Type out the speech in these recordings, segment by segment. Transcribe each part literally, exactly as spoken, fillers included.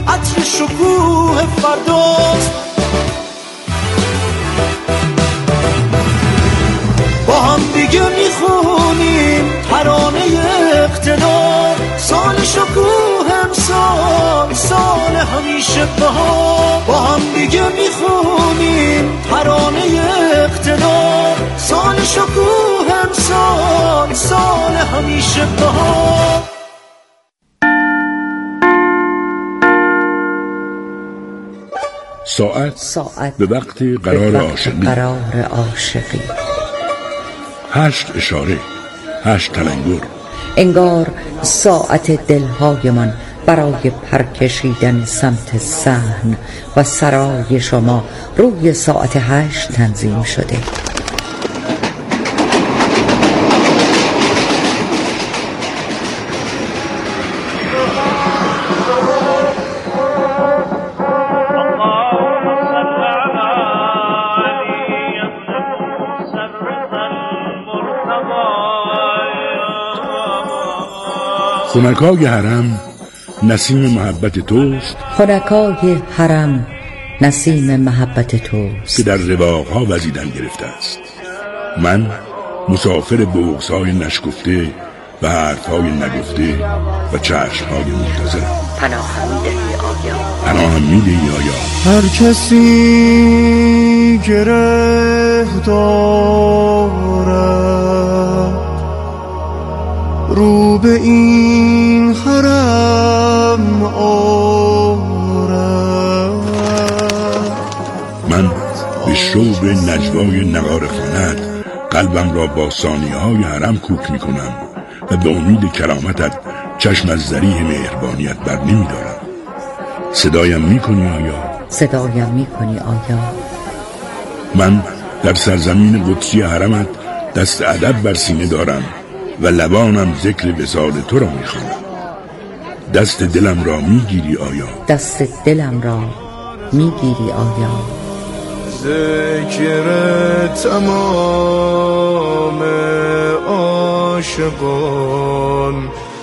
عطر شکوه فرداست. با هم دیگه میخونیم ترانه اقتدار، سال شکوه امسال سال همیشه بهار. با هم دیگه میخونیم ترانه اقتدار، سال شکوه امسال سال همیشه بهار. ساعت, ساعت به وقت قرار عاشقی، قرار عاشقی. هشت اشاره، هشت تلنگر. انگار ساعت دلهایمان برای پرکشیدن سمت صحن و سرای شما روی ساعت هشت تنظیم شده. خنکای حرم نسیم محبت توست، خنکای حرم نسیم محبت توست که در رواقها وزیدن گرفته است. من مسافر بغض‌های نشکفته و حرف‌های نگفته و چشم‌های منتظرم. پناهم می‌دهی آیا؟ پناهم می‌دهی آیا؟ هر کسی گره دارد رو به این حرم آرد. من به شوق نجوای نغاره خواند قلبم را با ثانیه‌های حرم کوک می‌کنم و به امید کرامتت چشم از ذریح مهربانیت بر نمی‌دارم. صدایم می‌کنی آیا؟ صدایم می‌کنی آیا؟ من در سرزمین قدسی حرمت دست ادب بر سینه دارم و لبانم ذکر وصال تو را می‌خوانم. دست دلم را می‌گیری آیا؟ دست دلم را می‌گیری آیا؟ ذکر تمام عاشقان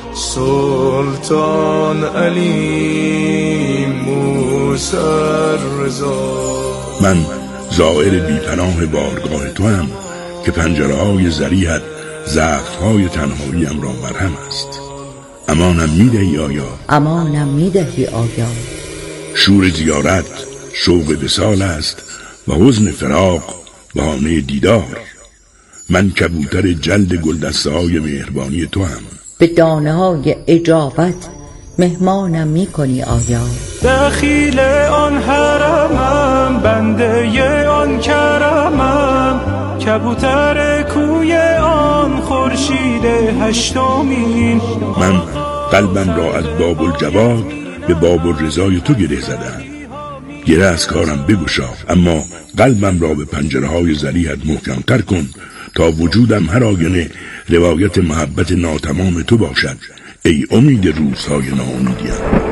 سلطان علی موسی رضا. من زائر بی‌پناه بارگاه تو هم که پنجره‌های ذریحت زخم‌های تنهاییم را مرهم است. امانم میدهی آیا؟ امانم میدهی آیا؟ شور زیارت شوق وصال است و حزن فراق بهانه دیدار. من کبوتر جلد گلدسته‌های مهربانی تو هم. به دانه های اجابت مهمانم میکنی آیا؟ دخیل آن حرمم، بنده آن کرمم، کبوتر کوی آن خورشید هشتمین. من قلبم را از باب الجواد به باب الرضای تو گره زدم. گره از کارم بگشا، اما قلبم را به پنجره‌های ذریحت محکم‌تر کن تا وجودم هر آینه روایت محبت ناتمام تو باشد. ای امید روزهای ناامیدیم.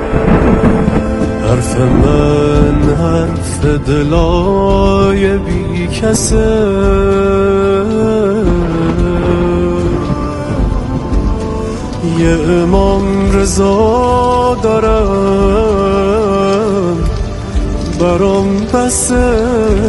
حرف من حرف دلای بی کسه، یه امام رضا دارم برام بسه.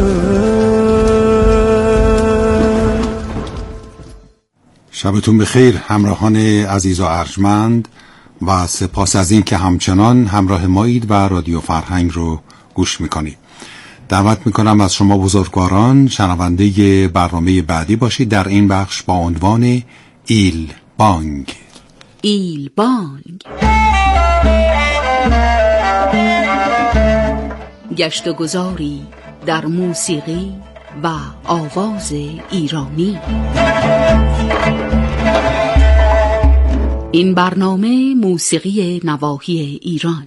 شبتون بخیر همراهان عزیز و ارجمند و سپاس از این که همچنان همراه مایید و رادیو فرهنگ رو گوش میکنید. دعوت میکنم از شما بزرگواران شنونده برنامه بعدی باشید در این بخش با عنوان ایل بانگ. ایل بانگ، گشت و گذاری در موسیقی و آواز ایرانی. این برنامه موسیقی نواحی ایران.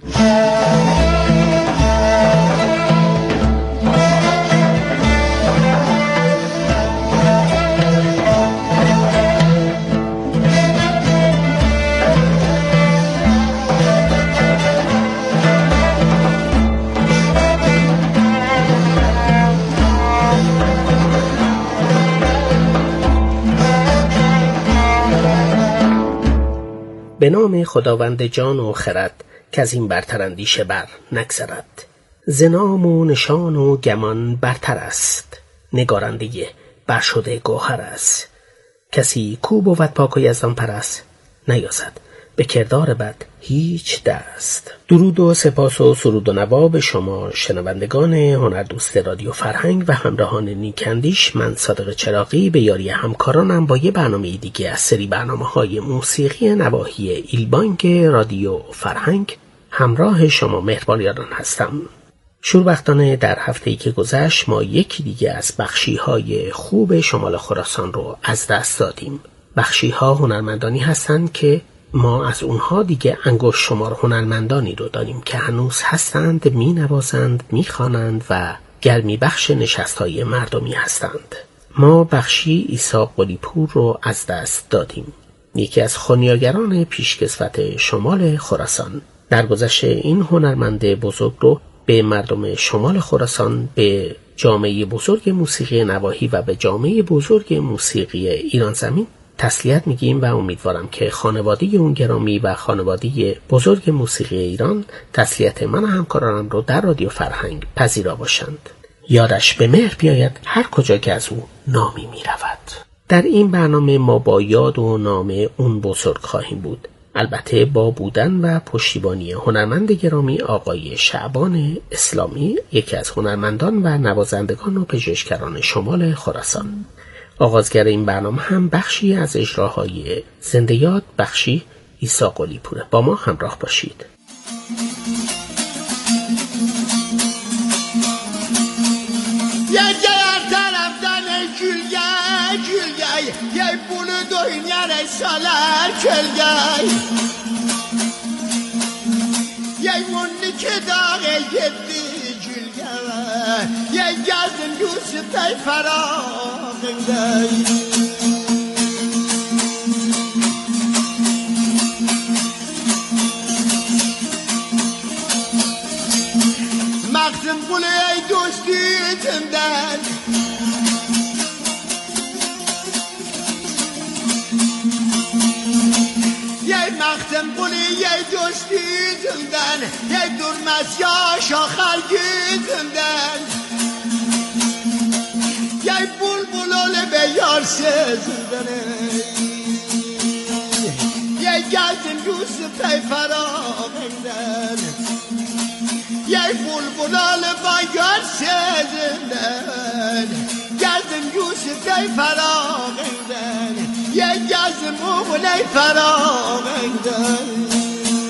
به نام خداوند جان و خرد که از این برتر اندیشه بر نگذرد. زنام و نشان و گمان برتر است، نگارنده برشده گوهر است. کسی کو بود پاک و یزدان پرست، نیازد به کردار بد هیچ دست. درود و سپاس و سرود و نوا به شما شنوندگان هنردوست رادیو فرهنگ و همراهان نیکندیش. من صادق چراغی به یاری همکارانم با یه برنامه دیگه از سری برنامه‌های موسیقی نواحی ایلبانک رادیو فرهنگ همراه شما مهربان یاران هستم. شوربختانه در هفته‌ای که گذشت ما یکی دیگه از بخشی‌های خوب شمال خراسان رو از دست دادیم. بخشی‌ها هنرمندانی هستند که ما از اونها دیگه انگشت شمار هنرمندانی رو داریم که هنوز هستند، می نوازند، می خوانند و گرمی بخش نشست‌های مردمی هستند. ما بخشی عیسی قلی‌پور رو از دست دادیم، یکی از خونیاگران پیشکسوت شمال خراسان. در گذشته این هنرمند بزرگ رو به مردم شمال خراسان، به جامعه بزرگ موسیقی نواحی و به جامعه بزرگ موسیقی ایران زمین تسلیت میگیم و امیدوارم که خانواده اون گرامی و خانواده بزرگ موسیقی ایران تسلیت من و همکارانم رو در رادیو فرهنگ پذیرا باشند. یادش به مهر بیاید هر کجا که از او نامی میرود. در این برنامه ما با یاد و نام اون بزرگ خواهیم بود، البته با بودن و پشتیبانی هنرمند گرامی آقای شعبان اسلامی، یکی از هنرمندان و نوازندگان و پژوهشگران شمال خراسان. آغازگر این برنامه هم بخشی از اجراهای زنده یاد بخشی عیسی قلی‌پوره. با ما همراه باشید. یه جهر طرفتن کلگه کلگه یه بولو دوینیر سالر کلگه یه مونی که داغه یدی کلگه یه گزن یوسف تای فراغنده مقدم قوله ای دوستی تندن یه مقدم قوله ای دوستی تندن یه درمز یا شاخرگی تندن یه بول بولول به یار سزندنه یه گزن یوسف تای فراغندن یه بلبلال باگر سزندن گزم یوسف ای فراغندن یه گزم مومن ای فراغندن.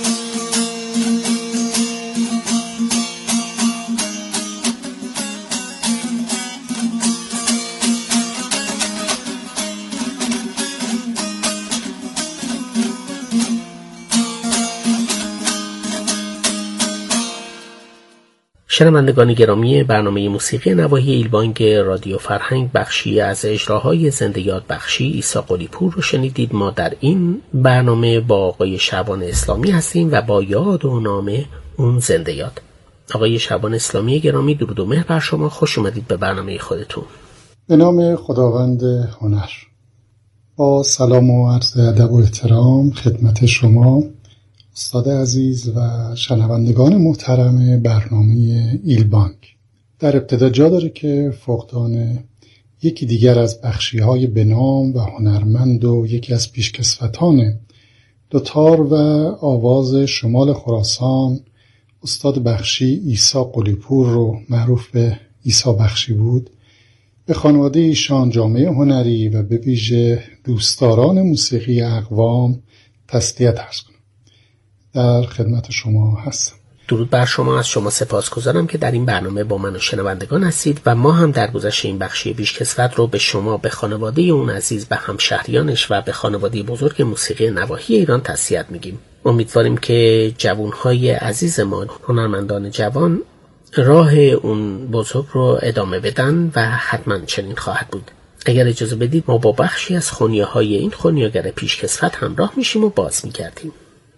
شنوندگان گرامی برنامه موسیقی نواحی ایلبانک رادیو فرهنگ بخشی از اجراهای زنده یاد بخشی عیسی قلی‌پور رو شنیدید. ما در این برنامه با آقای شعبان اسلامی هستیم و با یاد و نام اون زنده یاد. آقای شعبان اسلامی گرامی، درود و مهر بر شما. خوش اومدید به برنامه خودتون. به نام خداوند هنر. با سلام و عرض ادب و احترام خدمت شما استاد عزیز و شنوندگان محترم برنامه ایلبانک. در ابتدا جا داره که فقدان یکی دیگر از بخشی‌های بنام و هنرمند و یکی از پیشکسوتان دوتار و آواز شمال خراسان استاد بخشی عیسی قلی‌پور رو معروف به عیسی بخشی بود، به خانواده ایشان، جامعه هنری و به ویژه دوستداران موسیقی اقوام تسلیت عرض کنم. در خدمت شما هستم. درود بر شما. از شما سپاسگزارم که در این برنامه با من و شنوندگان هستید و ما هم در گذشته این بخشی پیشکسوت رو به شما، به خانواده اون عزیز، به همشهریانش و به خانواده بزرگ موسیقی نواحی ایران تسلیت میگیم. امیدواریم که جوانهای عزیز ما، هنرمندان جوان، راه اون بزرگ رو ادامه بدن و حتما چنین خواهد بود. اگر اجازه بدید ما با بخشی از خونیاهای این خونیاگر پیشکسوت همراه میشیم و باز میگردیم.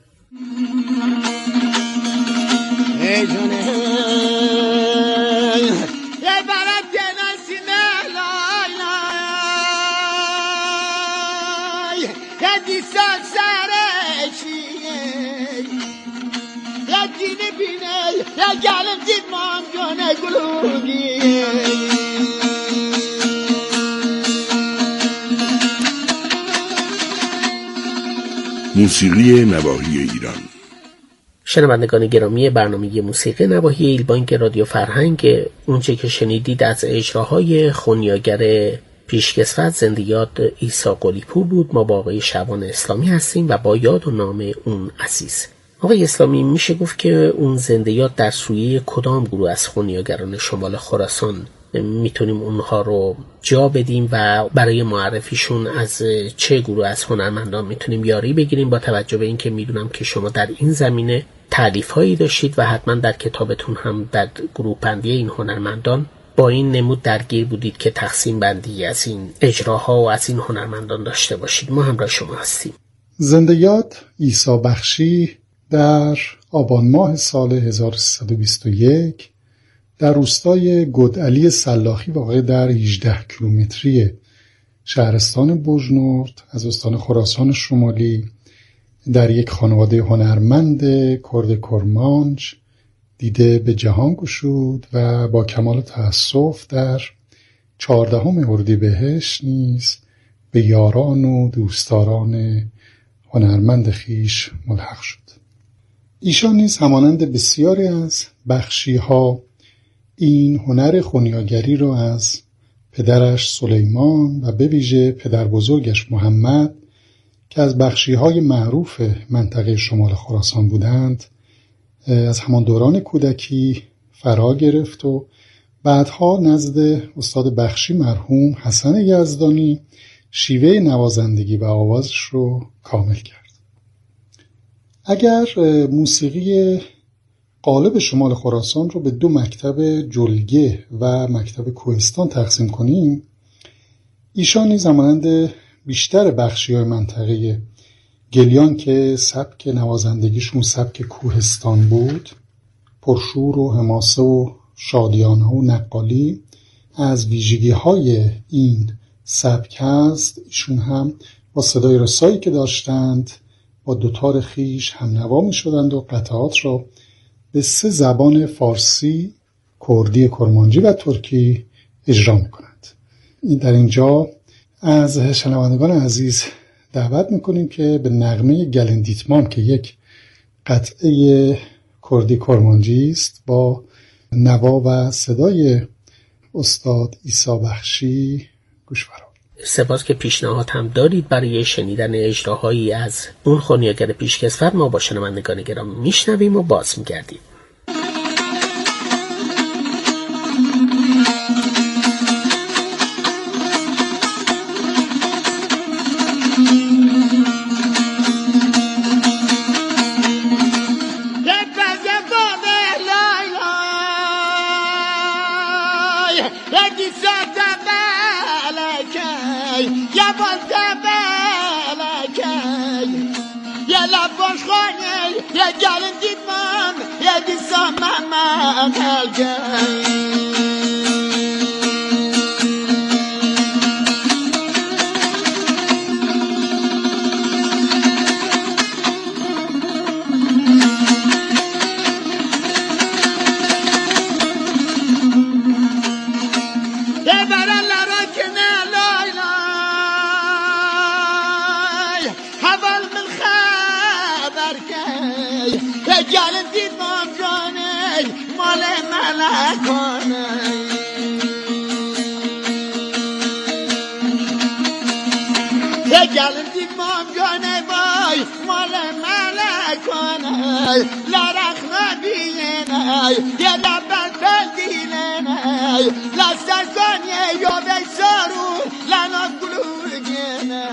ای جونه یه برد گناسی نهلای لای یه دیستان سرشی یه بینه یا گلم دید مام جانه گلوگی موسیقی نواحی ایران. شنوندگان گرامی برنامه موسیقی نواحی ایلبانک رادیو فرهنگ، اونچه که شنیدید از اجراهای خونیاگر پیشکسوت زنده یاد عیسی قلی‌پور بود. ما با آقای شعبان اسلامی هستیم و با یاد و نام اون عزیز. آقای اسلامی، میشه گفت که اون زنده یاد در سویه کدام گروه از خونیاگران شمال خراسان میتونیم اونها رو جا بدیم و برای معرفیشون از چه گروه از هنرمندان میتونیم یاری بگیریم، با توجه به اینکه میدونم که شما در این زمینه تالیف هایی داشتید و حتما در کتابتون هم در گروه بندی این هنرمندان با این نمود درگیر بودید که تقسیم بندی از این اجراها و از این هنرمندان داشته باشید. ما همراه شما هستیم. زنده یاد عیسی بخشی در آبان ماه سال هزار و سیصد و بیست و یک در روستای گدعلی سلاخی واقع در هجده کیلومتری شهرستان بوجنورد از استان خراسان شمالی در یک خانواده هنرمند کرد کرمانج دیده به جهان گشود و با کمال تأسف در چهاردهم اردیبهشت نیز به یاران و دوستداران هنرمند خیش ملحق شد. ایشان نیز همانند بسیاری از بخشی‌ها این هنر خونیاگری را از پدرش سلیمان و به ویژه پدر بزرگش محمد که از بخشی‌های معروف منطقه شمال خراسان بودند از همان دوران کودکی فرا گرفت و بعدها نزد استاد بخشی مرحوم حسن یزدانی شیوه نوازندگی و آوازش رو کامل کرد. اگر موسیقی غالب شمال خراسان رو به دو مکتب جلگه و مکتب کوهستان تقسیم کنیم، ایشان نیز همانند بیشتر بخشی‌های منطقه گلیان که سبک نوازندگیشون سبک کوهستان بود، پرشور و حماسه و شادیانه و نقالی از ویژگی‌های این سبک هست. ایشون هم با صدای رسایی که داشتند با دوتار خیش هم نوا می شدند و قطعات را به سه زبان فارسی، کردی کرمانجی و ترکی اجرا می کنند. این در اینجا از شنوندگان عزیز دعوت می کنیم که به نغمه گلندیتمام که یک قطعه کردی کرمانجی است با نوا و صدای استاد عیسی بخشی گوش فرا. سپاس که پیشنهاد هم دارید برای شنیدن اجراهایی از اون خونیاگر پیشکسوت. ما با شنوندگان گرامی میشنویم و باز میگردیم. یا گلن دیدم یا دیسام من هلگی گلن دیدم جانه مال ملکانه یه گلن دیدم جانه بای مال ملکانه لرخ نبینه یه لبن بلدینه لسترزانیه یا بیسارو لنا گلوگینه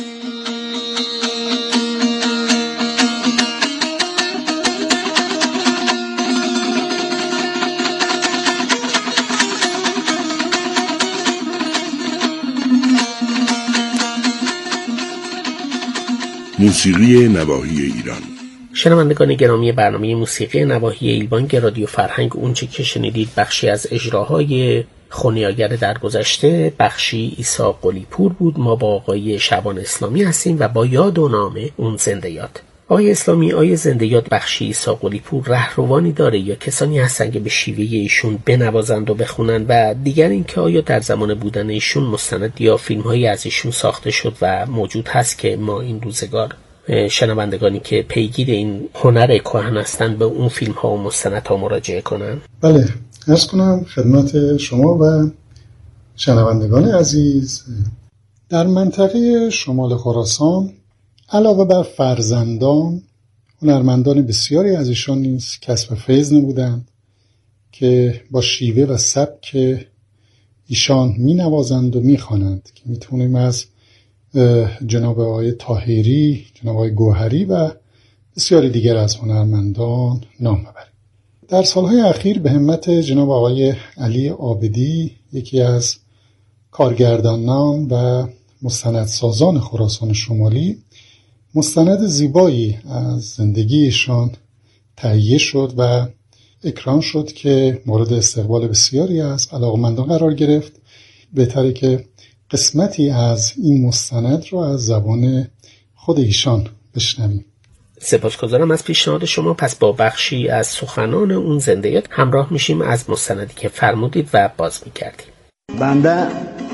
موسیقی نواحی ایران. شنوندگان گرامی برنامه موسیقی نواحی ایلبانک رادیو فرهنگ، اونچه که شنیدید بخشی از اجراهای خونیاگر در گذشته بخشی عیسی قلی‌پور بود. ما با آقای شعبان اسلامی هستیم و با یاد و نام اون زنده یاد. آقای اسلامی، آیا زنده یاد بخشی عیسی قلی‌پور رهروانی داره یا کسانی هستن که به شیوه ایشون بنوازند و بخونن؟ و دیگر اینکه آیا در زمان بودن ایشون مستند یا فیلم‌هایی از ایشون ساخته شد و موجود هست که ما این روزگار شنوندگانی که پیگیر این هنر کهن هستند به اون فیلم‌ها و مستندها مراجعه کنن؟ بله، عرض کنم خدمت شما و شنوندگان عزیز، در منطقه شمال خراسان علاوه بر فرزندان، هنرمندان بسیاری از ایشان نیز کسب فیض نمودند که با شیوه و سبک ایشان می نوازند و می خوانند که میتونیم از جناب آقای طاهری، جناب آقای گوهری و بسیاری دیگر از هنرمندان نام ببریم. در سالهای اخیر به همت جناب آقای علی عابدی، یکی از کارگردانان و مستندسازان خراسان شمالی، مستند زیبایی از زندگیشان تهیه شد و اکران شد که مورد استقبال بسیاری از علاقمندان قرار گرفت. بهتره که قسمتی از این مستند رو از زبان خود ایشان بشنویم. سپاسگزارم از پیشنهاد شما. پس با بخشی از سخنان اون زنده یاد همراه میشیم از مستندی که فرمودید و باز میکردیم. بنده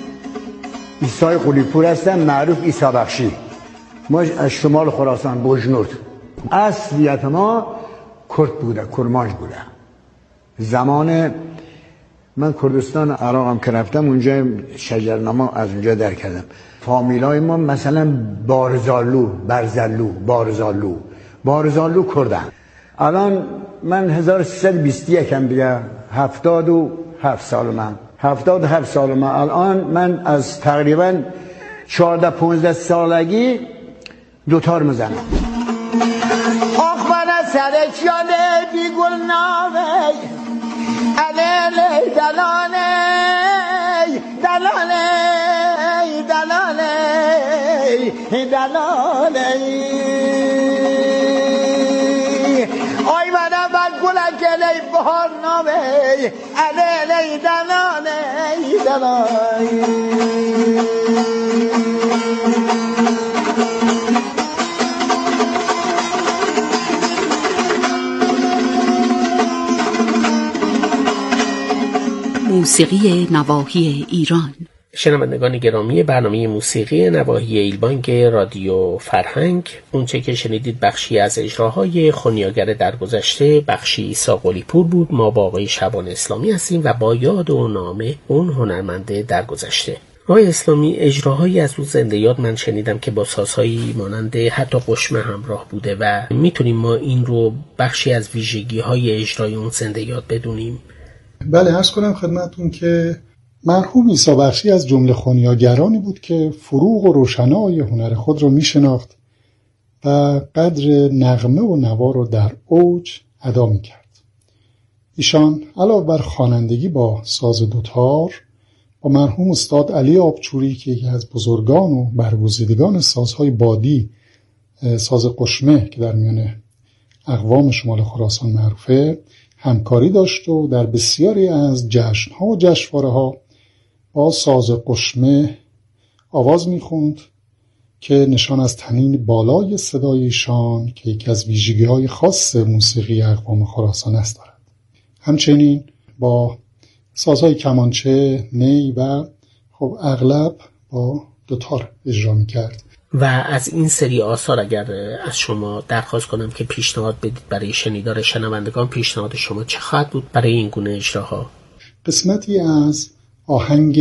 عیسی قلی‌پور هستم، معروف عیسی بخشی. ما از شمال خراسان، بوجنورد. اصلیت ما کرد بوده، کرمانش بوده. زمان من کردستان عراقم که رفتم، اونجا شجرنما از اونجا در کردم. فامیلای ما مثلا بارزالو، برزالو، بارزالو بارزالو کردن. الان من هزار و سیصد و بیست و یک هم دیگه، هفتاد و هفت سال من هفتاد و هفت سال من الان من از تقریبا چهارده پونزده سالگی دوتار میزنم. آخ من سر جانه بیگل نامه علیلی دلانه دلانه دلانه دلانه آی من من گلن گلی بهار نامه علیلی دلانه دلانه. موسیقی نواحی ایران. شنوندگان گرامی، برنامه موسیقی نواحی ایلبانگ رادیو فرهنگ، اونچه که شنیدید بخشی از اجراهای خونیاگر درگذشته بخشی عیسی قلی‌پور بود. ما با آقای شعبان اسلامی هستیم و با یاد و نام اون هنرمند درگذشته. آقای اسلامی، اجراهایی از اون زنده یاد من شنیدم که با سازهایی مانند حتی قشمه همراه بوده و میتونیم ما این رو بخشی از ویژگی های اجرای اون زنده یاد بدونیم؟ بله، عرض کنم خدمتون که مرحوم عیسی بخشی از جمله خونیاگرانی بود که فروغ و روشنای هنر خود را می شناخت و قدر نغمه و نوا را در اوج ادا می کرد. ایشان علاوه بر خوانندگی با ساز دوتار، با مرحوم استاد علی آبچوری که یکی از بزرگان و برگزیدگان سازهای بادی، ساز قشمه که در میان اقوام شمال خراسان معروفه، همکاری داشت و در بسیاری از جشن‌ها و جشنواره‌ها با ساز قشمه آواز می‌خوند که نشان از طنین بالای صدای ایشان که یکی از ویژگی‌های خاص موسیقی اقوام خراسان است دارد. همچنین با سازهای کمانچه، نی و خب اغلب با دوتار اجرا می‌کرد. و از این سری آثار اگر از شما درخواست کنم که پیشنهاد بدید برای شنیدار شنوندگان، پیشنهاد شما چه خواهد بود برای این گونه اجراها؟ قسمتی از آهنگ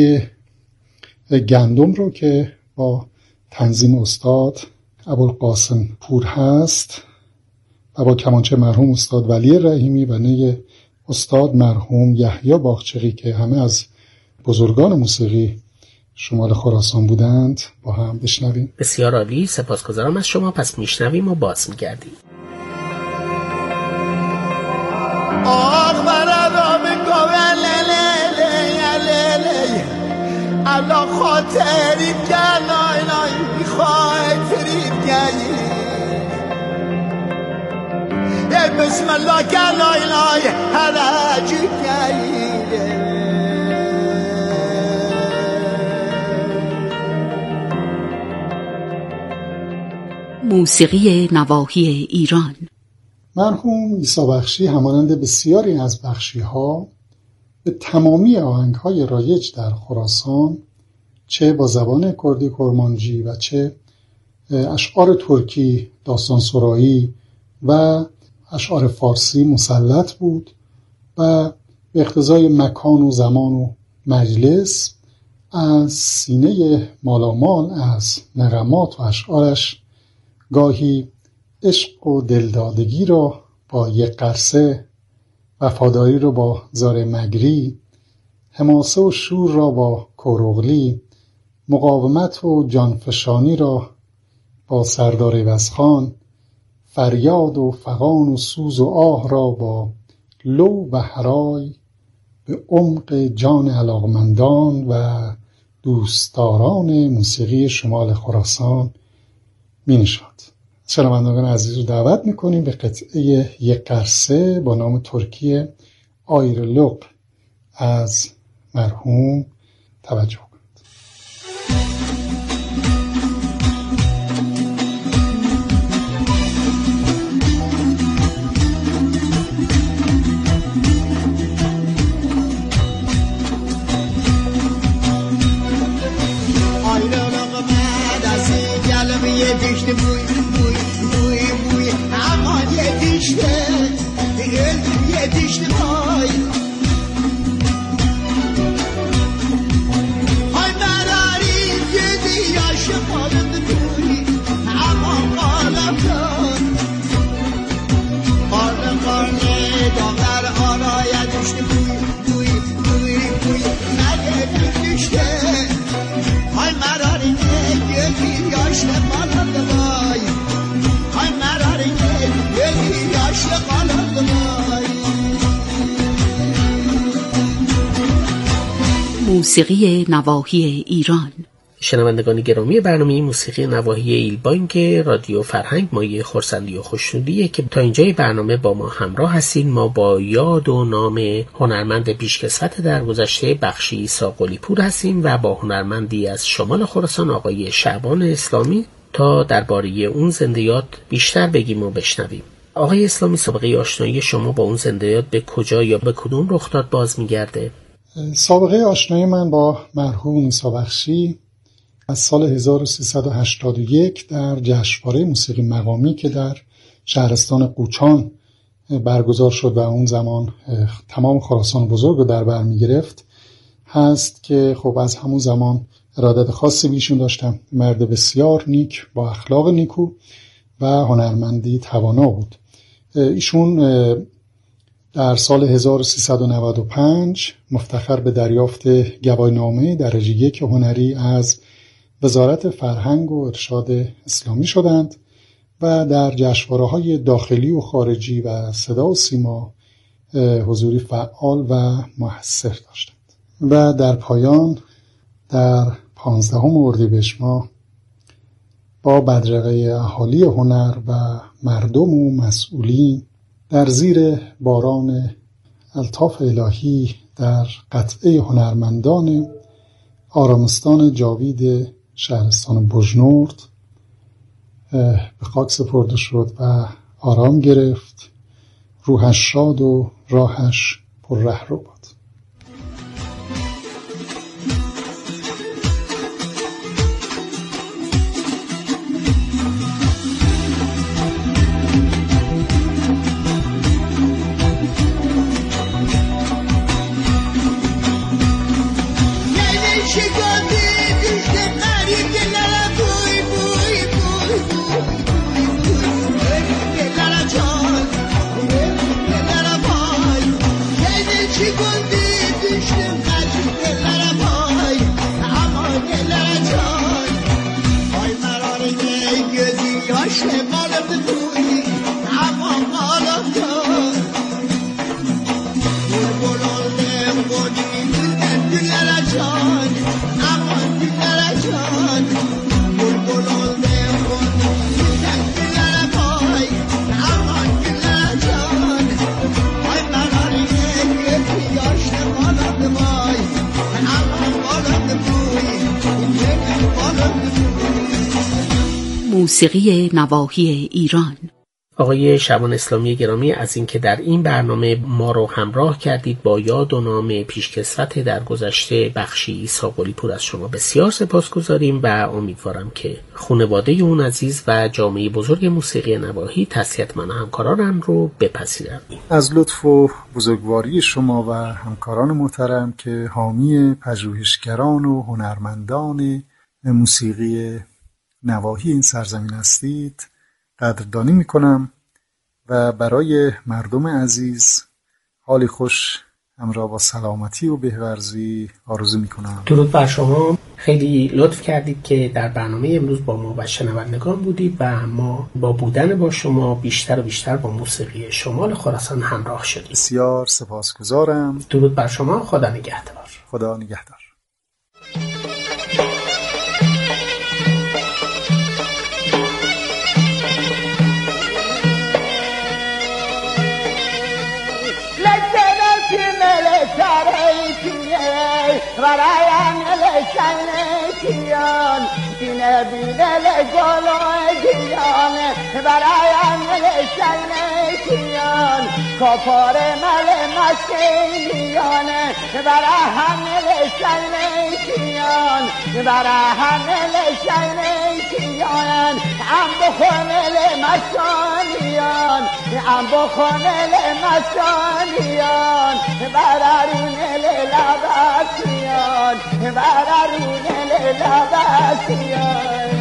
گندم رو که با تنظیم استاد ابوالقاسم پور هست و با کمانچه مرحوم استاد ولی رحیمی و نی استاد مرحوم یحیی باغچقی که همه از بزرگان موسیقی شمال خراسان بودند با هم بشنویم. بسیار عالی، سپاسگزارم از شما. پس میشنویم و باز میگردیم. آخ برادر میگوه لیلی لیلی الله خاطری کن آی نای خاطری کن بسم الله کن آی نای هرجی کن. موسیقی نواحی ایران. مرحوم عیسی بخشی همانند بسیاری از بخشی‌ها به تمامی آهنگ‌های رایج در خراسان، چه با زبان کردی کرمانجی و چه اشعار ترکی، داستان سرایی و اشعار فارسی مسلط بود و به اقتضای مکان و زمان و مجلس از سینه مالامال از نغمات و اشعارش گاهی عشق و دلدادگی را با یک قرصه، وفاداری را با زار مگری، حماسه و شور را با کورغلی، مقاومت و جانفشانی را با سردار عوضخان، فریاد و فغان و سوز و آه را با لو و هرای به عمق جان علاقمندان و دوستداران موسیقی شمال خراسان می نشاند. شنوندگان عزیز رو دعوت میکنیم به قطعه یک قرصه با نام ترکی آیرلوق از مرحوم توجه کنید. آیرلوق بعد از گلم یه دیشت بوی yetişti ay ay merari yedi yaşı kaldı duy aman ağlarken karlı karlı dağlar araya düştü duy duy duy duy merari düştü ay merari yedi yaşı kaldı ay ay merari yedi yaşı kaldı ay. موسیقی نواحی ایران. شنوندگان گرامی برنامه موسیقی نواحی ایلبانک رادیو فرهنگ مایه خرسندی و خوشنودیه که تا اینجای برنامه با ما همراه هستین. ما با یاد و نام هنرمند پیشکسوت در گذشته بخشی عیسی قلی‌پور هستیم و با هنرمندی از شمال خراسان آقای شعبان اسلامی تا درباره اون زنده‌یاد بیشتر بگیم و بشنویم. آقای اسلامی، سابقه آشنایی شما با اون زنده‌یاد به کجا یا به کدوم رخداد باز می‌گرده؟ سابقه آشنایی من با مرحوم عیسی بخشی از سال هزار و سیصد و هشتاد و یک در جشنواره موسیقی مقامی که در شهرستان قوچان برگزار شد و اون زمان تمام خراسان بزرگ رو در بر می‌گرفت هست که خب از همون زمان ارادت خاصی بیشون داشتم. مرد بسیار نیک با اخلاق نیکو و هنرمندی توانا بود. ایشون در سال هزار و سیصد و نود و پنج مفتخر به دریافت گواهینامه درجه یک هنری از وزارت فرهنگ و ارشاد اسلامی شدند و در جشنواره‌های داخلی و خارجی و صدا و سیما حضوری فعال و مؤثر داشتند و در پایان در پانزدهم اردیبهشت ماه با بدرقه اهالی هنر و مردم و مسئولین در زیر باران الطاف الهی در قطعه هنرمندان آرامستان جاوید شهرستان بجنورد به خاک سپرده شد و آرام گرفت. روحش شاد و راهش پر ره رو باد. Yaş موسیقی نواحی ایران. آقای شعبان اسلامی گرامی، از اینکه در این برنامه ما رو همراه کردید با یاد و نام پیشکسوت در گذشته بخشی عیسی قلی پور از شما بسیار سپاسگزاریم و امیدوارم که خانواده اون عزیز و جامعه بزرگ موسیقی نواحی تسلیت من و همکارانم رو بپذیرند. از لطف و بزرگواری شما و همکاران محترم که حامی پژوهشگران و هنرمندان موسیقی نواحی این سرزمین هستید قدردانی میکنم و برای مردم عزیز حالی خوش همراه با سلامتی و بهورزی آرزو میکنم. درود بر شما. خیلی لطف کردید که در برنامه امروز با ما و شنوندگان بودید و ما با بودن با شما بیشتر و بیشتر با موسیقی شمال خراسان همراه شدیم. بسیار سپاسگزارم. درود بر شما. خدا نگهدار. خدا نگهدار. برایم لشنکیان دینه بینه لگلوگیان برایم لشنکیان کپار مل مسکینیان براهم لشنکیان براهم لشنکیان ام بخونل مسکانیان ام بخونل مسکانیان برارون لباسیان برارون لباسیان.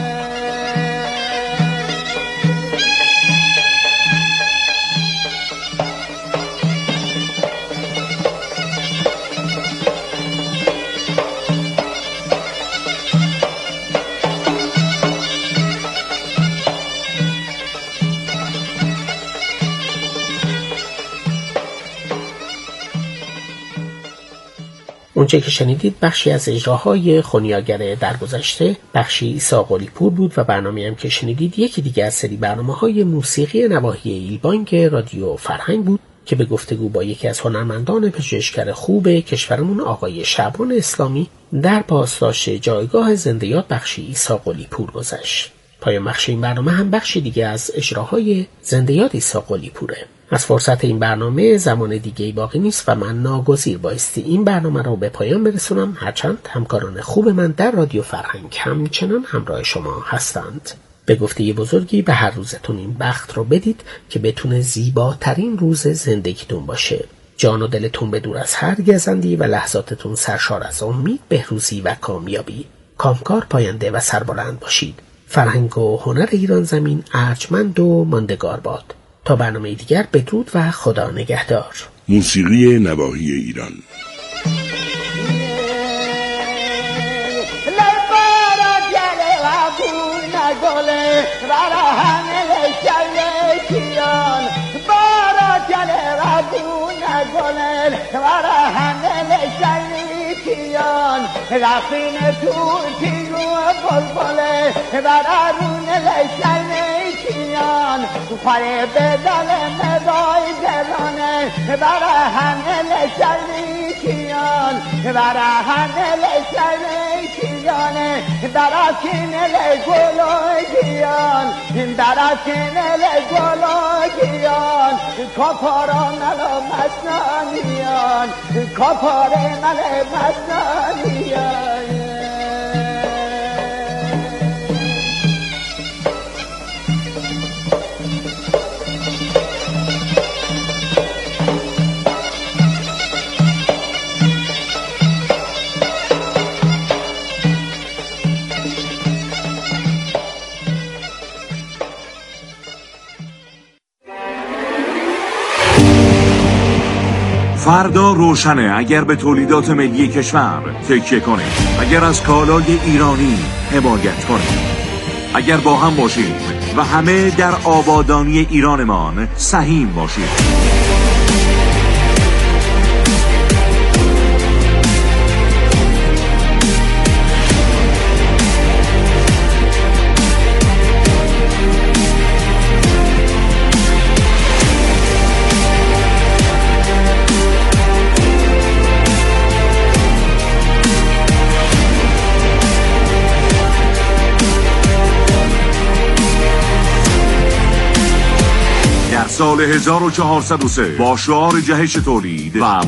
اونچه که شنیدید بخشی از اجراهای خونیاگر درگذشته بخشی عیسی قلی پور بود و برنامه هم که شنیدید یکی دیگه از سری برنامه‌های موسیقی نواحی ایلبانگ رادیو فرهنگ بود که به گفتگو با یکی از هنرمندان پژوهشگر خوب کشورمون آقای شعبان اسلامی در پاسداشت جایگاه زنده یاد بخشی عیسی قلی پور گذشت. پایان بخش این برنامه هم بخشی دیگه از اجراهای زنده یاد عیسی قلی پوره. از فرصت این برنامه زمان دیگه‌ای باقی نیست و من ناگزیر بایستی این برنامه رو به پایان برسونم، هرچند همکاران خوب من در رادیو فرهنگ همچنان همراه شما هستند. به گفته بزرگی به هر روزتون این بخت رو بدید که بتونه زیباترین روز زندگیتون باشه. جان و دلتون به دور از هر گزندی و لحظاتتون سرشار از امید، بهروزی و کامیابی. کامکار، پاینده و سربلند باشید. فرهنگ و هنر ایران زمین ارجمند و ماندگار باد. تا برنامه دیگر بدرود و خدا نگهدار. موسیقی نواحی ایران. رفین توتی و بلبله برارون لشنکیان پای بدل مدای درانه برا همه لشنکیان برا همه لشنکیان برا کنل گلوگیان برا کنل گلوگیان کپارا ملا مسنانیان کپار ملا مسنانیان. فردا روشنه اگر به تولیدات ملی کشور تکیه کنیم، اگر از کالای ایرانی حمایت کنیم، اگر با هم باشیم و همه در آبادانی ایرانمان سهیم باشیم. سال هزار و چهارصد و سه با شعار جهش تولید و